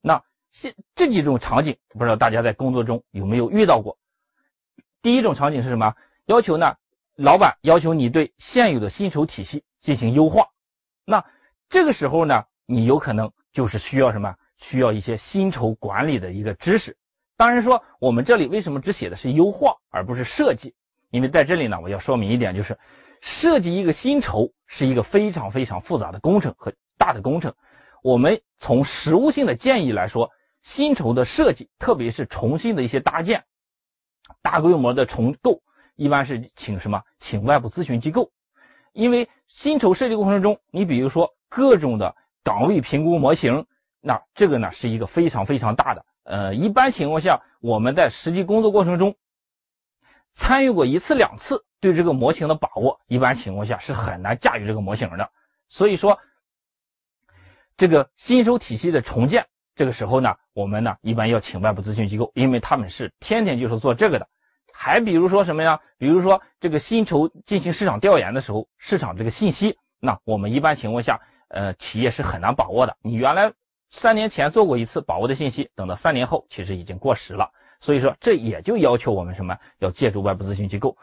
那这几种场景，不知道大家在工作中有没有遇到过？第一种场景是什么？要求呢，老板要求你对现有的薪酬体系进行优化。那这个时候呢，你有可能就是需要什么？需要一些薪酬管理的一个知识。当然说，我们这里为什么只写的是优化而不是设计？因为在这里呢，我要说明一点，就是设计一个薪酬是一个非常非常复杂的工程和大的工程。我们从实务性的建议来说，薪酬的设计，特别是重新的一些搭建、大规模的重构，一般是请什么？请外部咨询机构。因为薪酬设计过程中，你比如说各种的岗位评估模型，那这个呢是一个非常非常大的。一般情况下，我们在实际工作过程中参与过1次2次，对这个模型的把握，一般情况下是很难驾驭这个模型的。所以说，这个薪酬体系的重建，这个时候呢，我们呢一般要请外部咨询机构，因为他们是天天就是做这个的。还比如说什么呀？比如说这个薪酬进行市场调研的时候，市场这个信息，那我们一般情况下，企业是很难把握的。你原来3年前做过1次把握的信息，等到3年后其实已经过时了。所以说，这也就要求我们什么？要借助外部咨询机构。